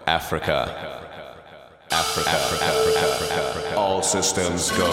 Africa. All systems go.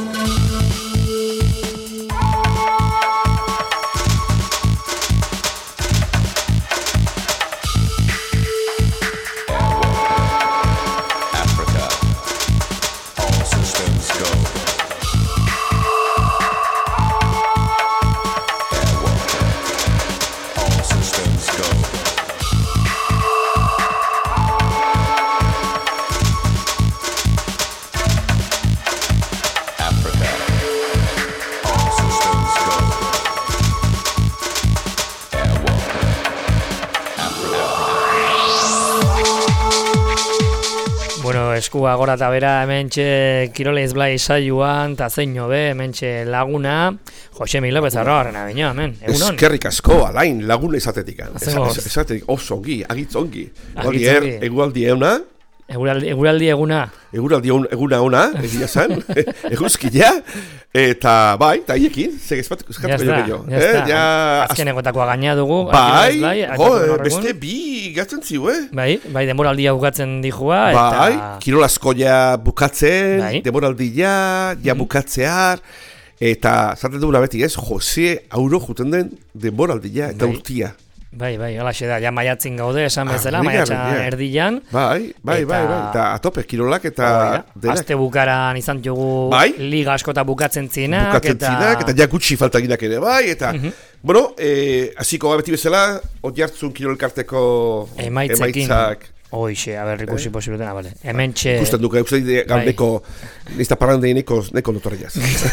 Eskua gora eta bera, hementxe Kiroleiz Blai saioan, eta zein hobe, hementxe laguna, Josemi López Arroarena, baina, hemen, egunon. Eskerrik asko, alain, laguna izatetik. Izatetik, oso ongi, agitz ongi. Egualdi eguna. Eguraldi eguna. Eguna ona, egia zen, eguzkila, eta bai, eta hiekin, segezpatuko jo. Azken egotakoa gaina dugu. Bai, beste bi gatzen ziu, Bai, denboraldia bukatzen dijua. Bai, Kirol askoia bukatzen, denboraldia, ja bukatzear, eta zaten duguna beti ez, Jose Auro juten den denboraldia, eta urtia. Bai, halaxe da, ja maiatzin gaude, esan bezala, maiatxan erdian. Bai, eta atope, Kirolak eta... Azte bukaran izan dugu liga askota bukatzen zinak. Eta ja gutxi faltaginak ere, bai, eta... Bueno, hasiko beti bezala, Oiartzun Kirol elkarteko emaitzak... Hoixe, ikusi posibilitena, bale. Hementxe... Ikusten duke, galdeko, nizta parrandei neko notorriaz.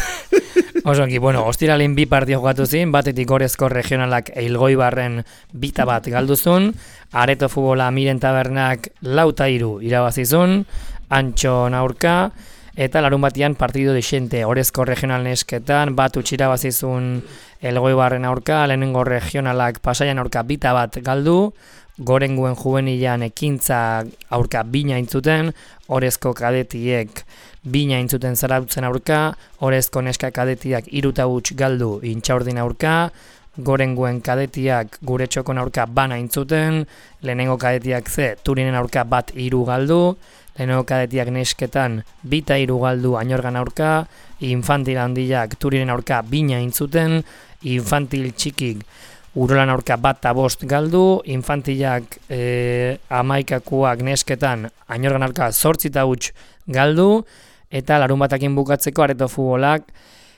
Osonki, ostiralin bi partio jokatu zin, batetik Gorezko regionalak Elgoibarren 2-1 galduzun, Areto futbola Miren Tabernak 4-3 irabazizun, Antxon aurka, eta larun batian partido dixente Gorezko regional nesketan, bat irabazizun Elgoibarren aurka, lehenengo regionalak Pasaian aurka 2-1 galdu, Gorenguen juvenilan ekintza aurka 2 intzuten, Orezko kadetiek 2 intzuten zarautzen aurka, Orezko neska kadetiak 3-0 galdu intxaurdin aurka, Gorenguen kadetiak gure txokon aurka 1 intzuten, lehenengo kadetiak Turinen aurka 1-3 galdu, lehenengo kadetiak nesketan 2-3 galdu Añorgan aurka, infantil handiak Turinen aurka 2 intzuten, infantil txikik Urolan aurka 1-5 galdu, infantilak amaikakuak nesketan Añorgan aurka 8-0 galdu, eta larun batakin bukatzeko Areto futbolak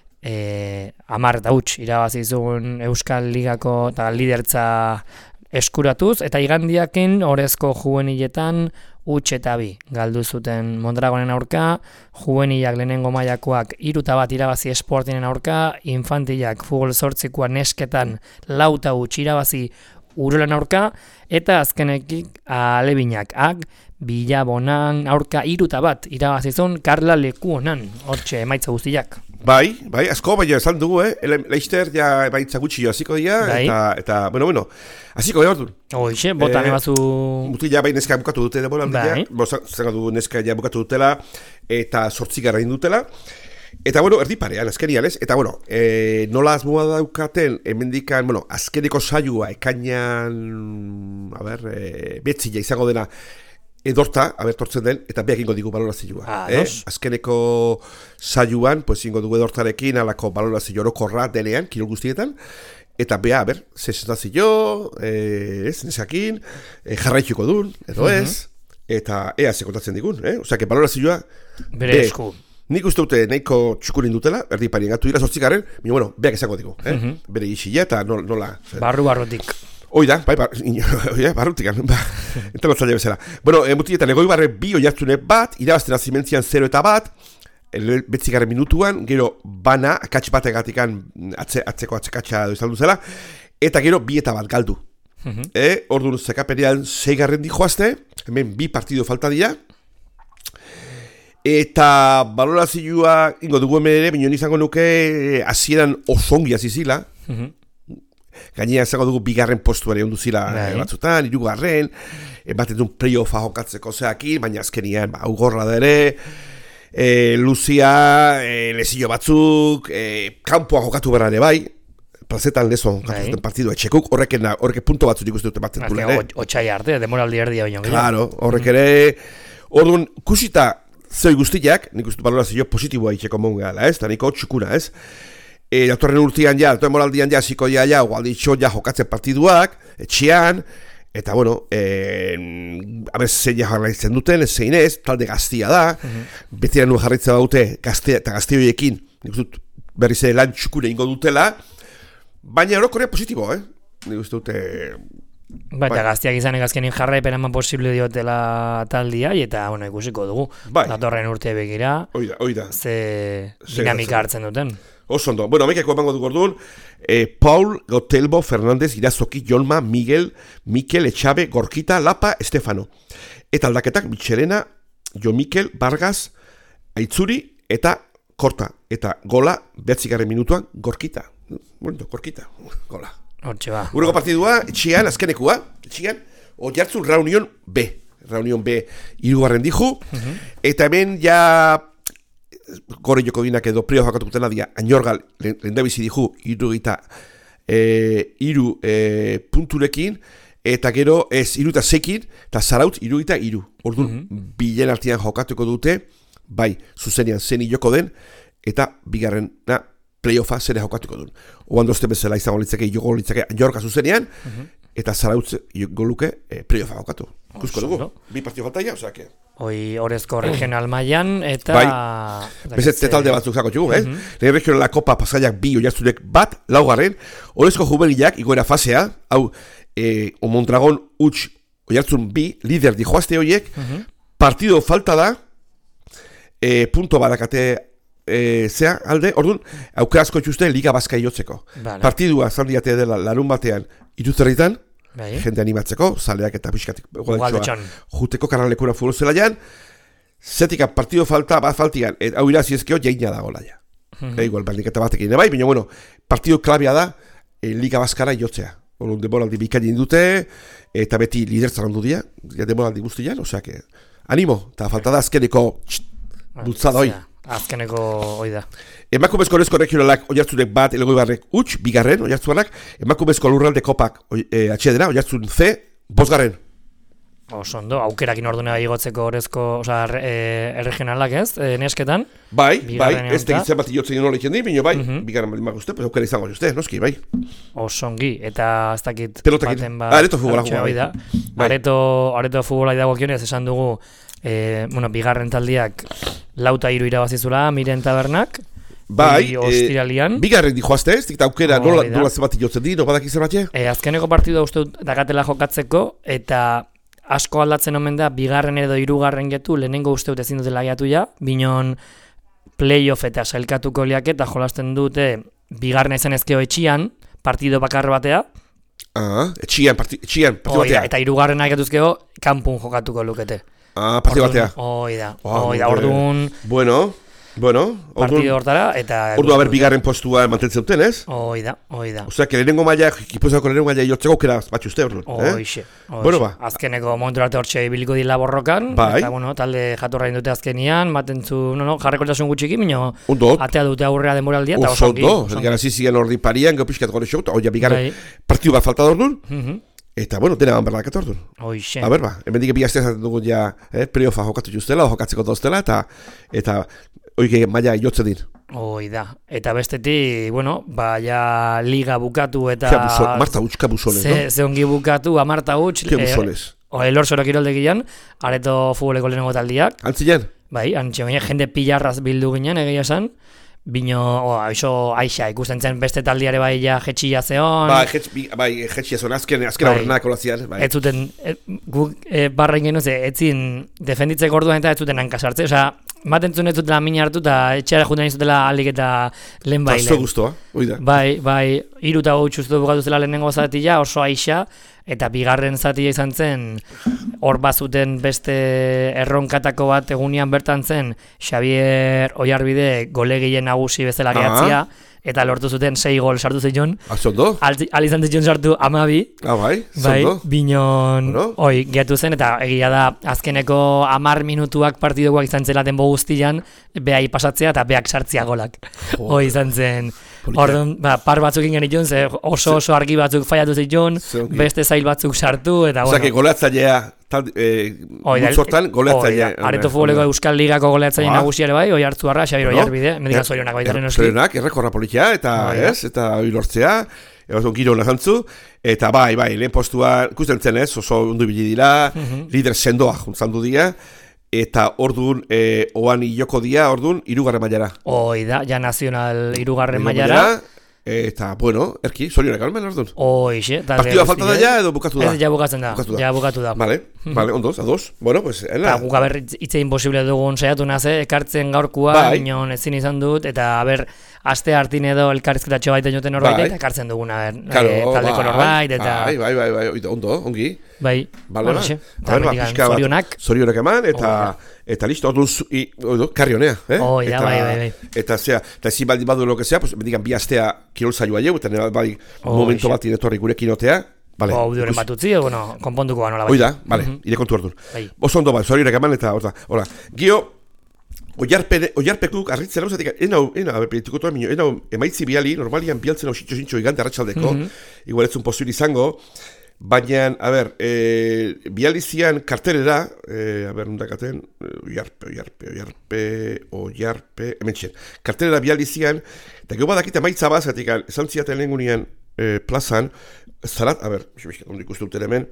10-0 irabazizun Euskal Ligako eta lidertza eskuratuz, eta igandiakin Orezko juveniletan 2-2 galdu zuten Mondragonen aurka, juvenilak lehenengo mailakoak 3-1 irabazi Esportinen aurka, infantilak futbol 8koa nesketan 4-0 irabazi Urolan aurka, eta azkenekik Alebinak Bilabonan aurka 3-1 irabazizun Karla Lekuonan, hortxe emaitza guztiak. Bai, asko, baina esan dugu, Leister ja emaitza gutxi hasiko dira, eta, bueno, hasiko dira orduan. Hoixe, botan ebazu... Mutila bai neska bukatu dute denboraldia, zer du neska ja bukatu dutela, eta 8 egin dutela. Eta, erdi parean, azkenian, ez? Eta, nola asmoa daukaten, hemendikan, azkeneko saioa, ekainan, betzila izango dena, edorta, tortzen den, eta behar ingo digu balorazioa. Azkeneko saioan, ingo dugu edortarekin, alako balorazio orokorra denean, kirol guztietan, eta behar, sensazio, nesakin, jarraituko duen, edo ez, eta ea kontatzen digun, Osea, balorazioa... Bere esku. Nik uste dute nahiko txukurin dutela, erdi parien gatu dira 8 garen, behar izango digu, bere isila eta nola... Barrutik. Oida, barrutik, entrenatzaile bezala. Mutietan Elgoibarre 2 Oiartzune 1, irabazten azimentzian 0-1, betzigarren minutuan, gero bana, akatx bategatikan atzeko atzekatxa izan duzela, eta gero 2-1 galdu. Orduan zekapenean 6 garren dijoazte, hemen 2 partido falta dira, eta balorazioa ingo dugu hemen ere, bineon izango nuke hasieran osongi azizila, gainera izango dugu 2. postuare onduzila batzutan, 3. Baten duen playoffa jokatzeko zeakin, baina azkenian augorra da ere, Luzia, lezio batzuk, kanpoa jokatu behar ere bai, plazetan lezo jatuzten partidua, etxekuk horrek punto batzut ikusten dute batzen dula, Otsai arte, demoraldi erdia baino. Claro, horrek ere, orduan, kusita zoi guztiak, nik uste balorazio positiboa itxeko mongeala, ez, eta niko txukuna, ez. Datorren urtean ja, datorren moraldian ja, ziko ja, gualditxo ja jokatzen partiduak, etxean, eta bueno, abez zein jarraitzen duten, zein ez, talde gaztia da, betiran nuen jarraitzen daute gazte eta gazte horiekin, nik uste berriz ere lan txukune ingo dutela, baina orokorrea positibo, nik uste dute... Eta gaztiak izanek azkenin jarraipen eman posible diotela taldia, eta bueno, ikusiko dugu, datorren urte begira, oida. Ze dinamika hartzen duten. Oso ondo. Bueno, amekako emango dugu orduan, Paul, Gotelbo, Fernandez, Irazoki, Jolma, Miguel, Mikel, Etxabe, Gorkita, Lapa, Estefano. Eta aldaketak, Michelena, Jo Mikel, Vargas, Aitzuri, eta Korta. Eta gola, 9. minutuan, Gorkita. Bueno, Gorkita, gola. Hortxe ba. Urreko partidua, etxian, azkenekua, etxian, Oiartzun Reunion B. Reunion B, 3. diju, eta hemen ja... Gore joko binak edo prio jakatukutena dia Añorgal lehendabizi diju iru punturekin eta gero ez 3 eta 6 eta Zarautz 3 eta 3 orduan bilen artean jokatuko dute bai zuzenean zeni joko den eta bigarren playoffa zene jokatuko duen oan dozte bezala izango litzake joko litzake Añorga zuzenean eta Zarautz goluke playoffa jokatu ikusko dugu, bi partio faltaia, osake Orezko regional mailan eta... Bezet talde batzuk zako txugu, Lehen regionala kopa pasaiak 2 Oiartzunek bat, 4. Orezko juvenilak igoera fasea, hau, Mondragon huts Oiartzun 2, lider dijoazte horiek, partido falta da, punto barakate zea alde, orduan, aukerazko txuste Liga Baska iotzeko. Partidua zaldiate dela larun batean iruzerritan, jende animatzeko, zaleak eta pixkatik juteko kanalekura futbolzelaian, zetika partido falta, bat faltigan, hau iraziezkeo jaina da gola ja. Igual, berdinketa batekin bai, baina bueno, partido klabia da Liga Baskara jotzea. Orduan demoraldi bikain dute, eta beti lidertzan handu dira, demoraldi guztian, osea que, animo, eta falta da azkeneko bultzada hoi. Azkeneko hoi da. Emakumezko Orezko regionalak Oiartzunek bat, Elgoibarrek huts, 2. Oiartzuanak, emakumezko lurralde kopak atxedena, Oiartzun C, 5. Oso ondo, aukerakin orduna igotzeko Orezko, oza, regionalak ez, nesketan. Bai, ez tegitzen bat iotzen nola iken di, bineo bai, 2. balimak uste, pues aukera izango jozte, noski, bai. Oso ongi, eta ez dakit baten bat. Areto futbola joa. Areto futbola idagokionez esan dugu, bigarren taldiak 4-3 irabazizula Miren Tabernak. Bai, ostiralian. Bigarren dijoazte ez, dikta aukera nola zebat iotzen di, no badak izan batxe? Azkeneko partidua uste dakatela jokatzeko, eta asko aldatzen omen da, bigarren edo 3. getu, lehenengo uste dut ezin dutela gehiatu ja, binon playoff eta sailkatuko liak eta jolasten dute bigarren izan ezkeo etxian, partido bakar batea. Etxian partido batea. Eta 3. gehiatuzkeo, kanpun jokatuko lukete. Partido batea. Oida, orduan... Bueno, partido hortara, eta... Ordu haber bigarren postua mantentzen duten, ez? Oida. Osea, que lehenengo maila, ikipuzako lehenengo maila jotzeko aukera batxe uste, orduan. Oixe. Bueno, ba. Azkeneko momentu arte hortxe ibiliko dila borrokan, eta, talde jatorrain dute azkenian, matentzu, jarrekoltasun gutxiki, minio, atea dute aurrea demoraldia, eta oso ongi. Oso ondo, gara zizigan ordi parian, gaupiskat gore xot, oia bigarren partidu bat falta orduan, eta, dena ban berdakat orduan. Oixe. A ber, hemen dik bihaztea zaten dugu ja, playoffa jokatu justela, jokatzeko doztela, eta oike maila jotzen din. Da. Eta bestetik, ja liga bukatu eta... Marta Huts kabuzones, no? Ze ongi bukatu, Marta Huts... Kabuzones. Elorzoro kiroldegian, Areto futboleko lehenengo taldiak. Antzilean? Bai, jende pilarraz bildu ginen, egia esan. Bino, oso aixa, ikusten zen beste taldiare bai ja jetxia zeon. Jetxia zeon, azken horrenak olazian. Ez zuten, guk barra ingen etzin defenditzeko orduan eta ez zuten hankasartze. Osa, matentzun ez zutela min hartu eta etxeara juten izutela alik eta lehen bai lehen. Tasto guztua, oida. Bai, 3 eta 8 uste bukatu zela lehenengo zatila, oso aixa. Eta bigarren zatia izan zen, hor bazuten beste erronkatako bat egunean bertan zen, Xavier Oiarbide golegile nagusi bezala gehatzia, eta lortu zuten 6 gol sartu zeion. Zondo? Izan zeion sartu 12. Bai, zondo? Binon, gehatu zen, eta egia da, azkeneko 10 minutuak partiduak izan zela denbo guztian, behai pasatzea eta beak sartzea golak. Izan zen... Orduan, par batzuk ingen ditun, ze oso argi batzuk faiatu zitun, beste zail batzuk sartu, eta bueno. Osea, goleatzailea, multzortan goleatzailea. Areto futboleko Euskal Ligako goleatzaile nagusiare bai, Oiartzuarra, Xabir Oiarbide, medikan zorionak baita noski. Zorionak, errekorra politia, eta lortzea, giro nazantzu, eta bai, lehen postua, ikusten zen ez, oso ondo ibili dira, lider sendoa juntzandu dira, eta orduan, oan iloko dia, orduan, 3. mailara. Da, ja nazional 3. mailara. Eta, bueno, erki, zorionak almen, orduan. Hoixe. Partidua falta da ja, edo bukatu da? Ez, ja bukatzen da, ja bukatu da. Vale, ondoz, ados. Bueno, pues, eta guk aber itze imposible dugun saiatu naze, ekartzen gaurkua, inon ezin izan dut, eta aber, aste hartin edo elkarrizketatxo baita joten norbait, ekartzen duguna, taldeko norbait, eta... Bai, ondo, ongi. Bai, horixe. Zorionak eman, eta listo, orduan, karri honea, bai. Eta zea, eta ezin baldin badu lo que sea, pues, bendikan bi astea kirol zailua jau, eta bai, momento bat inetorri gurekin otea. Audioren bat utzi, konponduko ba nola bai. Oida, ire kontu hartun. Oso ondo bai, zorionak eman, eta hola. Gio, Oiarpekuk arritzen hau zatik, emaitzi biali, normalian bialtzen hau sintxo igante arratsaldeko, igual etzun posibil izango, baina, bializian kartelera, nundakaten, Oiarpe, hementxen, kartelera bializian, eta gero badakit emaitza bat, zatik, esan ziaten lehen gunean plazan, zarat, ondo ikustu duten hemen,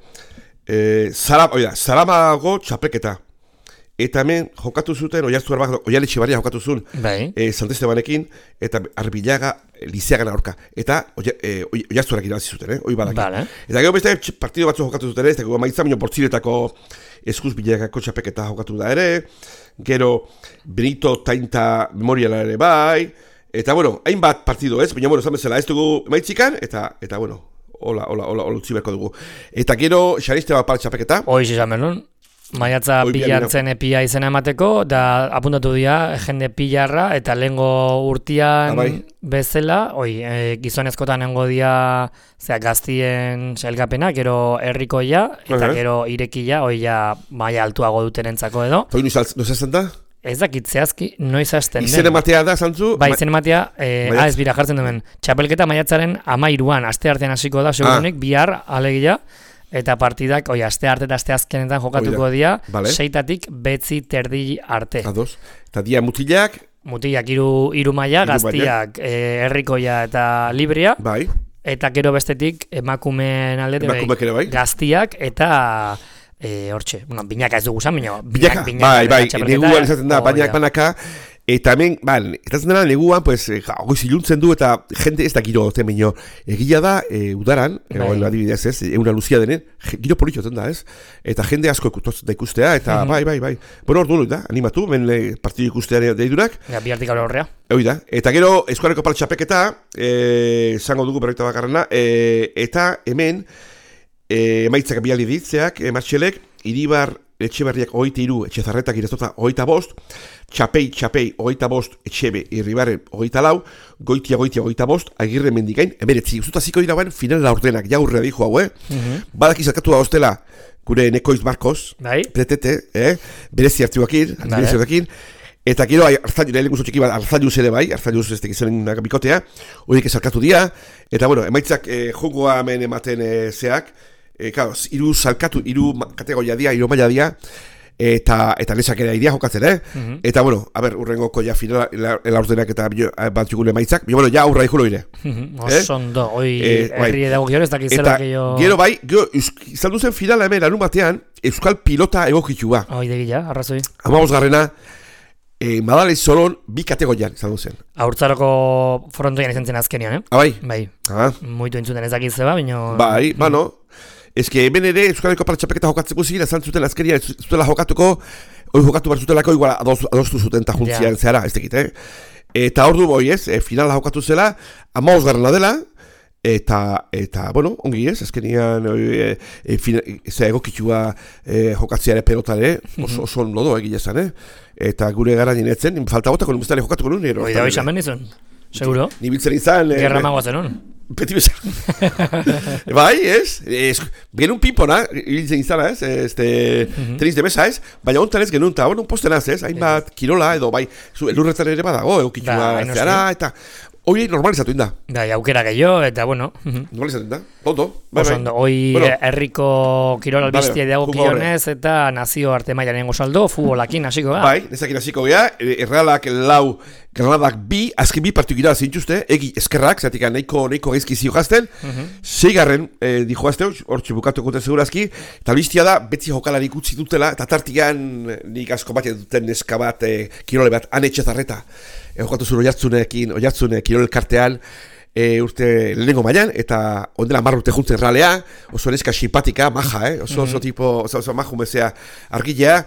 Zaramago txapelketa. Eta hemen jokatu zuten, Oiale Txibarria jokatu zuen, Santestebanekin, eta Arbilaga Lizeagan aurka. Eta Oiartzuarak irabazi zuten, hoi badakin. Eta gero beste partido batzu jokatu zuten, eta gero maitza minio Portziretako Eskuz Bilagako txapeketa jokatu da ere, gero Benito Tainta Memoriala ere bai, eta bueno, hainbat partido ez, baina bueno, esan bezala ez dugu maitzikan, eta bueno, hola utzi beharko dugu. Eta gero Xariste bat txapeketa. Hoiz izan benun. Maiatza pilatzen epia izena emateko, da apuntatu dira jende pilarra, eta lehengo urtian bezala, gizonezkotan nengo dira gaztien sailgapena, gero herrikoia, eta gero irekia, maila altuago dutenentzako edo. Hoi nuzazen da? Ez dakit zehazki, noiz hasten den. Izen ematea da, zantzu? Bai, izen ematea, ez bira jartzen duen. Txapelketa maiatzaren 13an, aste artean hasiko da, segurunik, bihar alegia, eta partidak, aste arte eta aste azkenetan jokatuko dira, 6tatik 9:30 arte. Ados. Eta dia mutilak? Mutilak 3 maila, gaztiak, herrikoia eta librea. Bai. Eta gero bestetik emakumeen aldetik gaztiak eta hortxe. Binaka ez dugu zan, binaka. Bai, neguan esaten da, banaka. Eta hemen, eta zen dena neguan, goiz iluntzen du, eta jende ez da giro temeno. Egia da, udaran, adibidez ez, euna luzia denen, giro politxo zen da ez, eta jende asko da ikustea, eta bai. Bueno, ordu da, animatu, men partidu ikustea deidurak. Bihartik gaur horrea. Da, eta gero, Eskuareko Paltxapeketa, zango dugu berroita bakarrena, eta hemen, emaitzak biali ditzeak, Martxelek, Iribar Etxeberriak 23, Etxezarretak Ireztota 25, Txapei 25, Etxebe Irribaren 24, Goitia 25, Agirre Mendikain 19. Uzuta ziko dira guen final laurdenak, jaurrea dijo hau, Badak izalkatu da hostela, gure Nekoiz Marcos, pretete, berezi hartzuakin, eta gero lehenko txiki bat Arzalluz ere bai, Arzalluz ez tekizen bikotea, horiek ezalkatu dira, eta bueno, emaitzak jokoa hemen ematen zeak, hiru kategoria dia, 3 maila dia, eta nesak ere idia jokatzen, Eta bueno, urrengoko ja final laurdenak eta bat jugune emaitzak, bueno, ja aurra ikulo ire. Osondo, herri edago gero ez dakizela que yo... Gero bai, izan duzen finala hemen larun batean, Euskal Pilota egokitua. Degila, arrazoi. 15garrena, Madalez Solon 2 kategorian izan duzen. Aurtzaroko frontoian izan zen azkenian, Bai. Muito entzuten ez dakizela, baina... Bai, Ez que hemen ere Euskareko Paltxapeketa jokatzeko ziren, esan zuten azkeria, ez zutela jokatuko, hori jokatu behar zutelako, igual adostu zuten eta juntzian zehara, ez tekit, Eta ordu boi ez, finala jokatu zela, 15garrena dela, eta bueno, ongi ez, azkenian egokitua jokatziare pelotare, oso ondo egile zan, Eta gure gara niretzen, falta gotako numiztale jokatuko nun. Oida hoi xamen izan, seguro. Ni biltzen izan. Gerra magoazen nun. Beti bezala. Bai, ez? Genuen pipona, hiltzen izala, ez? Tenis de mesa, ez? Baina ontan ez genuen, eta posten az, ez? Hainbat kirola, edo bai, elurretan ere badago, eukitxua zehara, eta Hoi normalizatu inda. Bai, aukera gehiago, eta bueno. Normalizatu inda. Ondo. Ondo, hoi herriko kirol albistia dago kionez, eta nazio arte mailanen gozaldo, futbolakin hasiko da. Bai, nezakin hasiko gea, Errealak lau, Granadak bi, azken bi partidu gira zintxuzte, egi eskerrak, zatik nahiko gaizki ziogazten, seigarren dijoazte, hortxe bukatuko dute segurazki, eta albistia da, beti jokalarik utzi dutela, eta tartigan nik asko bat duten neska bat, kirole bat, Anetxe Zarreta. Jokatu zuen oiartzune kirol kartean, urte lehenengo mailan, eta ondela 10 urte juntzen realea, oso neska simpatika, maja, oso tipo, oso maju mezea argilea,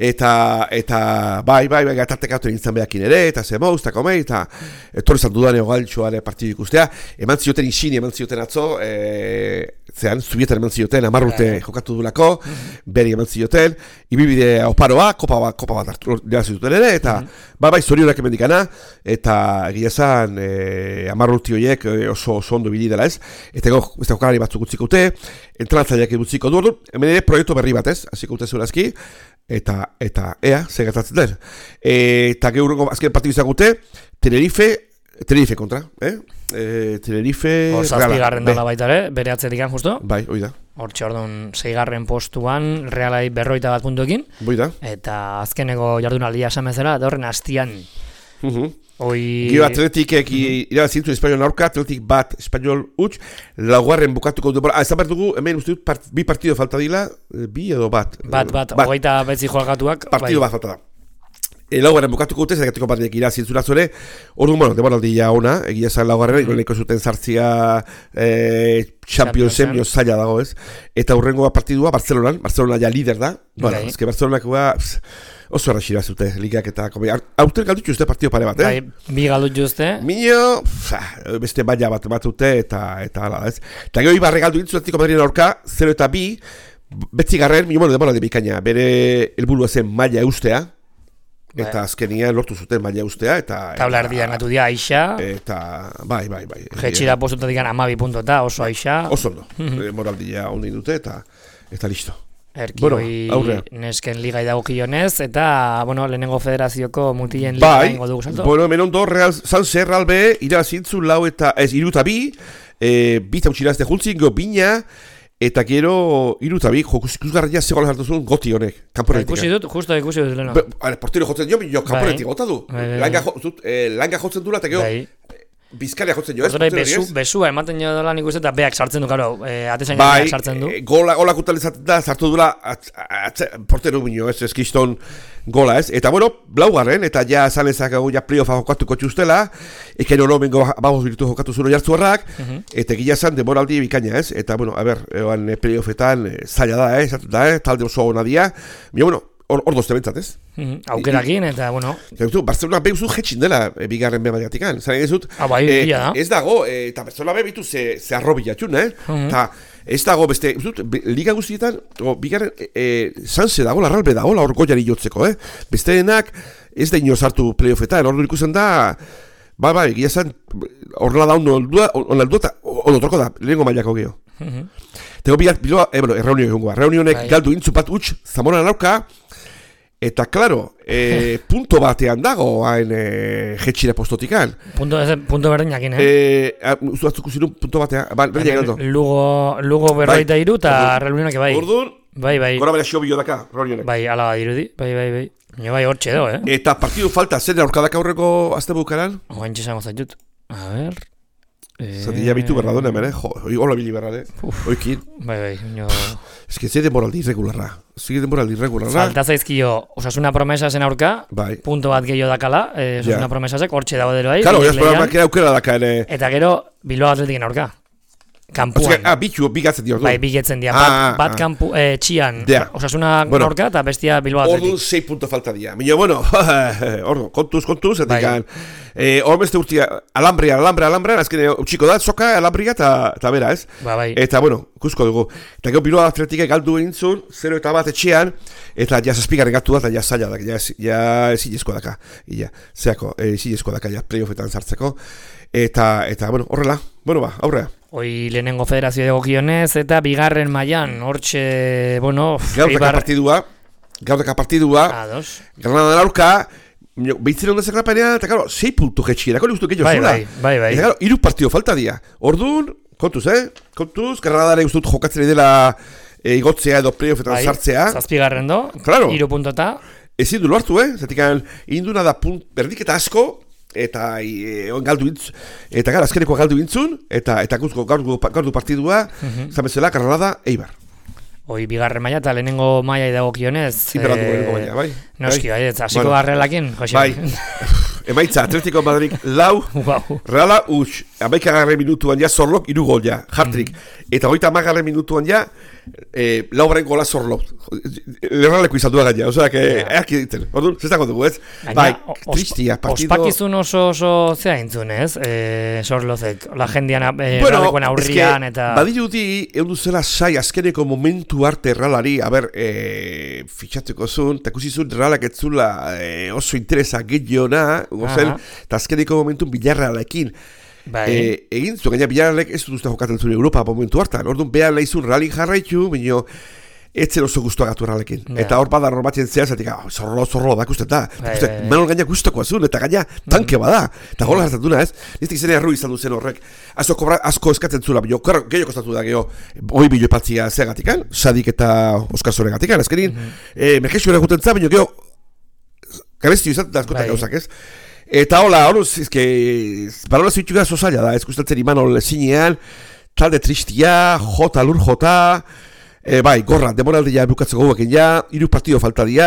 eta bai, gatartek auto nintzen behakin ere, eta zemoz, eta komei, eta torre zan dudan egogaltxoan partidu ikustea, eman zioten isini, eman zioten atzo, zubietan eman zioten, 10 urte jokatu dulako, beri eman zioten, ibibide oparoa, kopa bat hartu zituten ere, eta bai, zorionak emendikana, eta egia zan, 10 urte horiek oso ondo bili dela ez, eta beste jokalari batzuk utziko dute, entrenatzaileak utziko du, hemen ere proiektu berri bat ez, hasiko dute zurazki, eta ea, ze gertatzen den. Eta geurrengo azken partidu izan gute, Tenerife kontra, Tenerife... Hor zazpigarren dala baita ere, bere atzetikan justo? Bai, hoi da. Hortxe orduan 6. postuan, Realai 41 puntuekin. Hoi da. Eta azkeneko jardunaldia esamezera, da horren hastian. Gio Atletikek irabazintu Espainiol aurka, Atletik bat Espainiol huts, laugarren bukatuko du. Ez da berdugu, hemen uste dut bi partido falta dila, bi edo bat. Bat, hogeita betzi jolgatuak. Partido bat falta da. Laugarren bukatuko dute, zergatiko partiek irabazintzura zure, orduan, bueno, demoraldia ona, egia zan laugarren, ironeko zuten zartzia Championsen zaila dago ez. Eta hurrengo partidua Barcelona ja lider da, ezke Barcelonako oso erraxira zute, ligak eta aurten galdut juzte partido pare bat, Bai, bi galdut juzte. Minio, beste baila bat dute, eta ala, ez. Eta gehi barre galdu gintzu Atletico Madriden aurka, 0 eta 2, betzigarren, demora de bikaina, bere helburua zen maila eustea, eta azkenian lortu zuten maila ustea, eta... Tabla erdian gatu dia, Aixa. Eta, bai. Jetxira postuta digan 12 puntota, oso Aixa. Oso ondo, moraldia ondin dute, eta listo. Erkiroi nesken ligai dago kionez, eta, lehenengo federazioko mutien liga ingo dugu salto. Hemen ondo, Sanse, Real B, irabazintzu, lau eta, iruta bi, bita utxirazte juntzin, bina, eta gero, iruta bi, ikusgarria zegoela hartu zuen goti honek, kanporetik. Ikusi dut, leheno. Portero jotzen jo, kanporetik gota du. Langa jotzen dula, eta gero, Bizkaria jotzen jo, besua ematen jo dola nik uste, eta beak sartzen du, karo, atezain beak sartzen du. Gola kutalizatzen da, sartu dula, portero bineo, ez kiston gola, ez. Eta, blaugarren, eta ja zanezak ja playoffa jokatuko txustela, eken hori bengo babos biritu jokatu zuro jartzuarrak, eta gila zan demoraldi bikaina, ez. Eta, playoffetan zaila da, talde oso hona dia. Hor dozte bentzat, ez? Aukerakin, eta, Barcelona behuzu jetxin dela bigarren behamadiatikan. Zaren ez dut, ez dago, eta Barcelona behitu ze arrobi jatxun, eta ez dago beste, liga guztietan, bigarren, Sanse dago, larralbe dago, hor goiari jotzeko, beste denak, ez da inoz hartu playoffetan, hor ikusten da, gila zan, horrela da ondo eta ondo troko da, lehenko mailako geho. Tego biloa, erreunio egongoa, reunionek galdu intzupat utx, Zamora nauka, eta, klaro, punto batean dago hain jetxira postotikan. Punto berdinak, Uzu batzuk uzirun punto batean, berdinak galdo. Lugo berroita iru eta reunionak bai. Urdun, gora bera xio bilo daka, reunionek. Bai, ala dirudi, bai. Bai, hor txedo, Eta partidu falta, zer aurkadak aurreko azte bukaran? Oain txesango zaitut. A ver... Zatilla bitu berra duen hemen, hola bili berra, oikin. Bai, Ez que zei demoraldi irregularra. Falta zaizkio, Osasuna Promesasen aurka, punto bat gehiago dakala, Osasuna Promesasek, hortxe dago dero ahi. Claro, ez makera aukera daka, Eta gero, Bilbao Atletiken aurka. Kampuan. Bigatzen dira. Bai, bigatzen dira. Bat kampu, txian, Osasuna aurka eta bestia Bilbao Atletik. Orduan 6 punto falta dira. Mino, kontuz, eta digan. Hormezte urtia, alambria, azken utxiko da, soka, alambria eta bera, ez? Eta, ikusko dugu. Eta gero Bilbao Atletik galdu egintzun, 0 eta bat etxean, eta ja zazpigarren gatu da, eta ja zaila da, ja ezinezko daka. Zeako, ezinezko daka, ja playoffetan sartzeko. Eta, horrela, aurrea. Hoi lehenengo federazio egokionez, eta bigarren mailan hortxe, Gaurdeka partidua, Granada aurka, behitzen onda zeklapanean, eta claro, 6 puntu jetxierako, ustu gehiago zula. Bai. Eta claro, 3 partido falta dia. Orduan, kontuz, Granadare uste dut jokatzen dela igotzea edo playoffetan sartzea. 7. do, claro. 3 puntota. Ezin du lortu, Zatik, induna da berdiketa asko, eta galdu bintzun, eta gara, azkeneko galdu bintzun, eta gaurdu partidua, zamezela, Granada, Eibar. Hoi, bigarren maila eta lehenengo maila idagokionez. Imperatuko lehenengo maila, bai. Noski, bai, hasiko garrelakin, Jose. Bai, emaitza, Atletico Madrid lau, Reala, 11. minutuan ja, Zorlok, 3 gol ja, hat-trick. Eta 30. minutuan ja, laubaren gola Zorlok. Lerraleko izan duagan ja, osea, eak egiten. Orduan, zestako dugu, ez? Bai, tristia, partido... Ospakizun oso zea intzun, ez? Zorlozek, la jendian erralekoen aurrian, eta... Badirudi, egun duzela sai azkeneko momentu arte erralari, fitxatuko zuen, eta kusizun erralak etzula oso interesa gehiona, eta azkeneko momentu Villarrealekin. Egin zuen, gaina Villarrealek ez dut uste jokatzen zuen Europa momentu hartan. Orduan behar lehizun rally jarraitu, baina etzen oso guztua gatu erralekin. Eta hor bada normatzen zea, zatik, zorro da ikusten da. Manol gaina guztakoa zuen, eta gaina tanke bada. Eta gola hartzen duna, ez? Niztik zen erru izan duzen horrek. Asko eskatzen zula, baina gehiago kostatu da geho, hoi bilo ipatzia zeagatikan, Sadik eta Oskar Zoregatikan, azkenin. Merkexu ere guten za, baina geho, gabezio izaten da askotak gauzak, ez? Eta hola, horuz, barola zuitxuga zozaila da, ez gustatzen Imanol zinean, talde tristia, lur jota, bai, gorra, demoraldia bukatzeko guaken ja, 3 partido falta dia,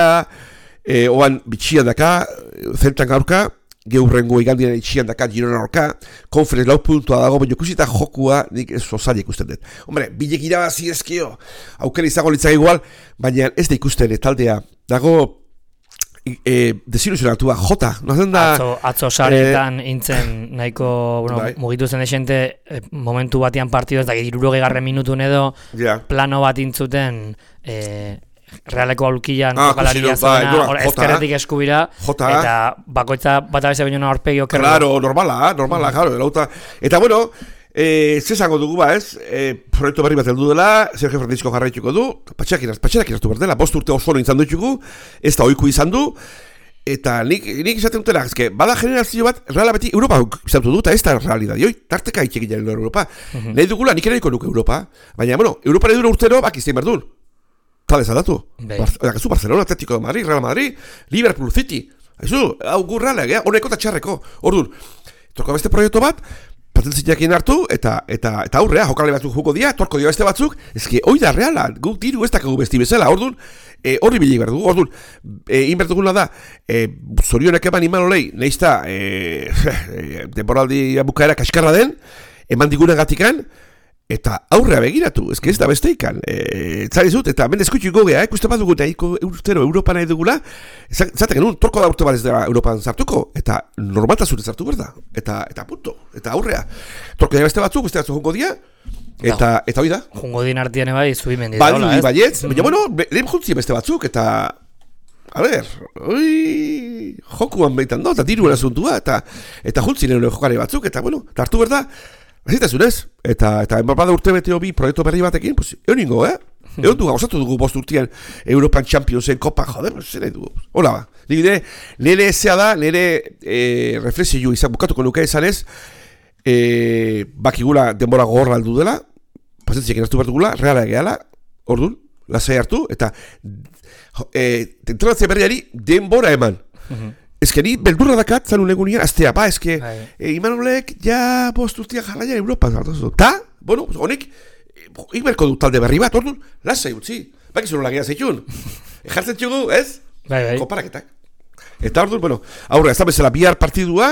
oan bitxian daka, zentan gaurka, geurrengo igandian itxian daka, Girona aurka, konferenz 4 puntua dago, baina ikusita jokua nik zozaila ikusten dut. Hombre, bilek irabazi ezkio, aukera izango litzak igual, baina ez da ikusten taldea, dago, desilusionatua jota, nozen da... Atzo saretan intzen nahiko, mugitu zen desente momentu batian partidu ez da, 60. minutun edo plano bat intzuten Realeko aulkian jokalaria zona, ezkerretik eskubira, eta bakoitza bat abeze baino aurpegi okerro. Claro, normala, claro, eta bueno, zezango dugu ba, ez? Proiektu berri bat heldu dela, Sergio Francisco jarraituko du, patxerak irartu behar dela, 5 urte oso izan dutxugu, ez da oiku izan du, eta nik izaten dutela, ezke, bada generazio bat, Reala beti Europa izatu du, eta ez da realidad, tarteka itxekin jaren Europa. Nahi dugula, nik eraiko nuke Europa, baina, bueno, Europa nahi dura urtero, bak iztein behar duen. Talez aldatu. Gazu Barcelona, Atletico de Madrid, Real Madrid, Liverpool City. Haizu, hau gu Reala, honeko eta txarreko. Orduan, torko beste proiektu bat, patentzinakin hartu, eta aurrea, jokale batzuk joko dia, torko dia beste batzuk, ezke, hoi da Reala, gu tiru ez dakagu besti bezala, orduan, horri bilei behar dugu, orduan, inbertuguna da, zorionek eman Imanolei, nahizta, temporaldi bukaera kaskarra den, eman diguna gatikan, eta aurrea begiratu, ezke ez da besteikan, zarizut, eta ben eskutu gogea, ikusten bat dugu, urtero Europa nahi dugula, zaten genuen, torko da urte bat ez da Europan zartuko, eta normaltasun ez zartu berda, eta punto, eta aurrea. Torko da beste batzuk jongo dia, eta hoi da. Jongo din artiene bai, zuimen dira, hola, ez? Baietz, baina, bueno, lehen juntzia beste batzuk, eta... A ver, jokuan behitan do, eta diruen asuntua, eta juntzien jokare batzuk, eta, bueno, hartu berda, ezitazunez, eta bada urte beteo bi proiektu berri batekin, pues, eoningo, egon dugu, osatu dugu 5 urtean European Championsen kopa, joder, zer nahi dugu. Hola ba, nire ezea da, nire reflexio izan bukatuko nuke esanez, bakigula denbora gogorra aldu dela, pasentziak inaztu behar dugula, Reala egeala, orduan, lasai hartu, eta entrenatzea berriari denbora eman. Ezkeri, beldurra dakat, zanun egunian, aztea, Imanolek, ja, 5 urtean jarraian Europa, ta, bueno, honek, ikberko du talde berri bat, orduan, lasai utzi, bakizu nola gira zeitun, jartzen txugu, ez? Koparaketak. Eta orduan, bueno, aurre, ez da bezala, bihar partidua,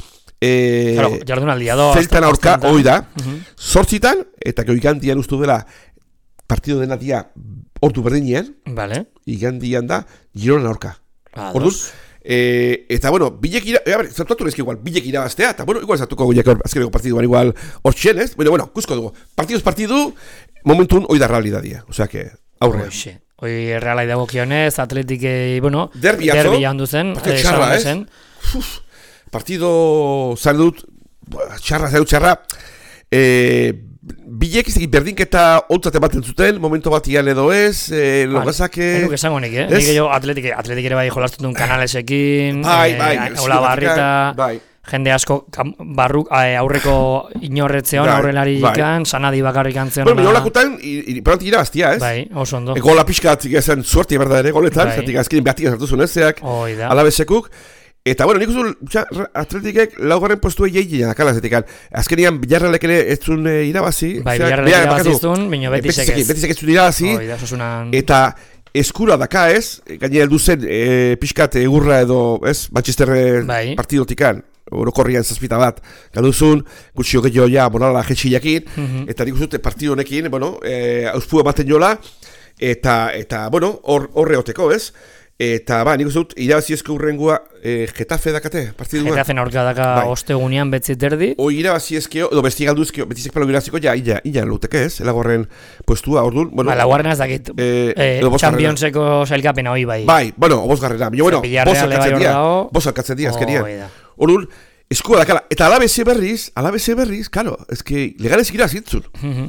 jardunaldia do, zeltan aurka, hoi da, 8 eta igandian ustu dela, partido dena dia, ordu berdinean, igandian da, Girona aurka. Orduan, eta bueno, zartuatu lezke igual, bilek irabaztea, eta bueno, igual zartuko guiak azkeneko partiduan igual ortsen, ez? Bueno, kusko dugu, partidu, momentun hoi da realidadia, osea que, aurrea. Hoi Reala idago kionez, Atletik, bueno, derbi handu zen, txarra, ez? Partido, zan dut, txarra, bilek ez berdinketa ontzat ematen zuten, momento batian edo ez, logazak... Enuk esango nik, Nik jo atletik ere bai jolastutun kanalesekin, hola barrita, jende asko aurreko inorretzeon, aurrelari ikan, sanadi bakarrik antzeon. Bueno, minolakutan, iparantik irabaztia, ez? Bai, oso ondo. Gola pixkat, zen suerti berda ere goletan, zatik azkenin behatik ezartuzun ezeak, alabesekuk. Eta, bueno, nik uste atletikek laugarren postua jeitien akala, zetik. Azkenian, Villarrealek ere ez zuen irabazi. Bai, Villarrealek irabazizun, bineo betisek ez. Betisek ez zuen irabazi. Eta eskura daka ez, gaine heldu zen pixkat egurra edo, ez, Manchester partidotikan, orokorrian zazpita bat, galduzun, gutxio gehiago ja, morala jetxillakin, eta nik uste partido honekin, bueno, auspua ematen jola, eta bueno, horre oteko, ez? Eta nik uste dut, irabaziezko urrengua Getafe dakate, partidua. Getafe aurka daka ostegunean betzit erdi. Irabaziezkeo, edo besti galduzkeo, betizek palo irabaziko, illa luteke ez, elagorren postua, orduan. Laugarren ez dakit, Championseko sailkapena hoi bai. Bai, bueno, obosgarrena, bos alkatzen dia, azkenian. Orduan, eskua dakala, eta alabeze berriz, karo, ezke, legalez irabazitzun.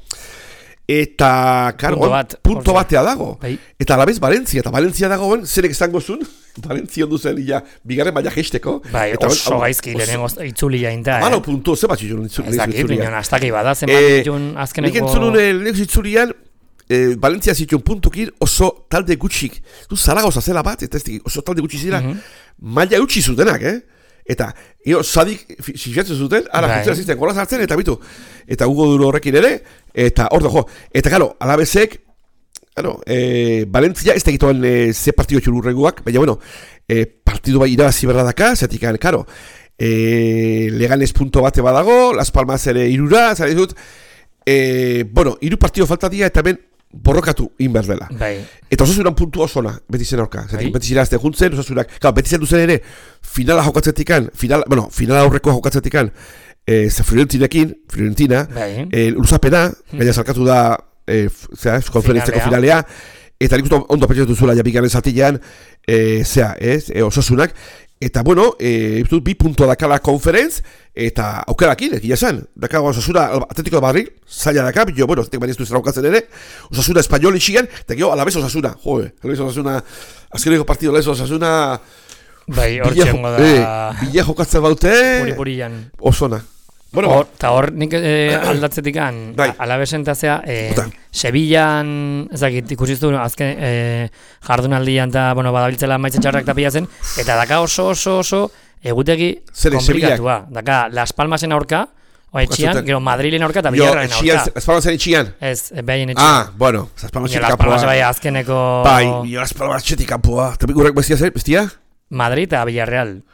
Eta, karo, punto batea dago. Eta alabez Valentzia dagoen, zerek esango zuen, Valentzia ondu zen, bigarren baina geisteko. Bai, oso gaizki lehenengo itzulia inda, Malo punto, ze batxu joan itzulia. Ez dakit, bineon, astaki bada, zenbat ditun azkeneko... Nik entzunun lehenengo itzulian, Valentzia zituen puntukin oso talde gutxik. Zaragoza zela bat, eta oso talde gutxik zira, maila utxi zutenak, Eta, sadik fixiatzen zuten, ara, fixiatzen zisten, gola zartzen, eta bitu. Eta Hugo Duro horrekin ere, eta hor dago. Eta, kalo, alabezek, Valentzia ez tegitoan ze partido txururrenguak, baina, bueno, partidu bai irabazi berda daka, zetik, karo, Leganez punto bate badago, Las Palmas ere irura, zara dizut, bueno, iru partido falta dia, eta ben, borrokatu inber dela. Eta osasunan puntu osona, betizen aurka. Betizen azte juntzen, osasunak. Betizen duzen ere, finala jokatzetikan, finala aurrekoa jokatzetikan, Fiorentina, luzapena, gaina salkatu da, konferentzeko finalea, eta nik uste ondo pentsatu zuela jabigaren zatilean, osasunak, eta bueno, bi puntua dakala konferentz, eta aukerakin, egia esan, dakago osasuna Atletiko de Madrid, zaila daka, jo, bueno, zetek baina ez du zen aukatzen ere, osasuna espanyol itxigan, eta gero alabez osasuna, alabez osasuna, azkeneko partido alabez osasuna, bai, hor txengo da, bila jokatzen baute, puri-purian, osona. Eta hor nik aldatzetikan, alabesen tazea, Sevillan, ezakit, ikusiztu, azken jardunaldian eta, badabiltzela maitze txarrak tapiatzen, eta daka oso egutegi komplikatua. Daka, Las Palmasen aurka, etxian, gero Madrilen aurka eta Villarrealen aurka. Las Palmasen etxian? Ez, behaien etxian. Bueno, Las Palmasen Las Palmasen bai azkeneko... Bai, Las Palmasen etxetik kanpoa. Eta bikurrek bestia? Madrid eta Villarreal.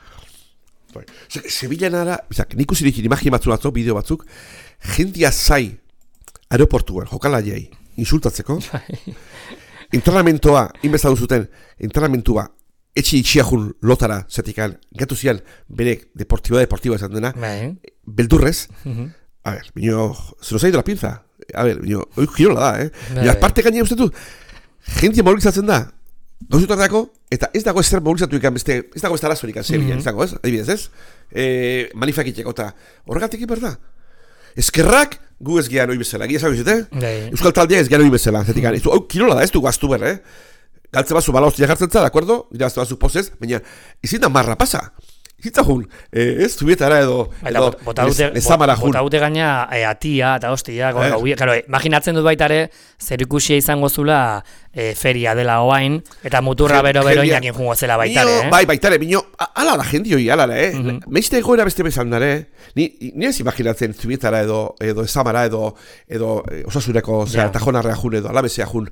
Sevillan ara, nik usirik imagine batzuk, bideo batzuk, jendia zai aeroportuan, jokala jai, insultatzeko, entrenamentoa, inbestadu zuten, entrenamentua, itxiajun lotara, zetikan, gatu zian, berek, deportiba esan dena, beldurrez, a ver, bineo, se nos ha ido la pinza, a ver, bineo, hoi girola da, y aparte gaine ustetu, jendia mobilizatzen da, gauzutarako, eta ez dago ezer mobilizatu ikan beste, ez dago ez arazorik Sevilla, ez dago ez, adibidez ez, manifakiteko eta horregatik iberda. Eskerrak gu ez gehan hoi bezala, egia zago Euskal taldea ez gehan hoi bezala, zetik, kirola da, ez du guaztu ber, galtze bazu bala hostia jartzen za, de acuerdo, irazte bazu pozez, baina izin da marra pasa. Zitzahun, ez zubietara edo nezamara jun. Bota dute gaina atia eta hostia. Claro, imaginatzen dut baitare, zer ikusia izango zula feria dela oain, eta muturra bero inakin jungo zela baitare. Bai, baitare, bineo, ala da jendi hoi, ala da, meizte egoera beste bezan dare, ni ez imaginatzen zubietara edo ezamara edo osasureko tajonarrea jun edo alabezea jun,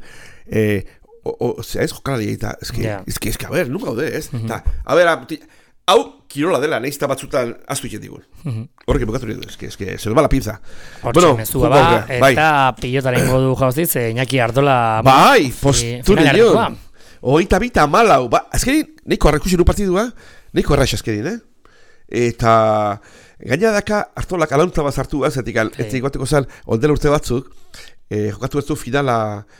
ez jokalari eta, ez que, a ver, nunca haude, ez? A ver, hau, kirola dela, nahizta batzutan aztu iten digun. Horrek bukatu nidu, eske, se nos va la pinza. Hortxe mezua ba, eta pilotaren godu jauziz, Iñaki Ardola... Bai, posturi dion. Oita bita malau, azkerin, neiko arrekusi nu partidua, neiko arraix azkerin, Eta, gaina daka, Artolak alauntza bat zartu, zetik, etzik bateko zan, ondela urte batzuk, jokatu ez du finala,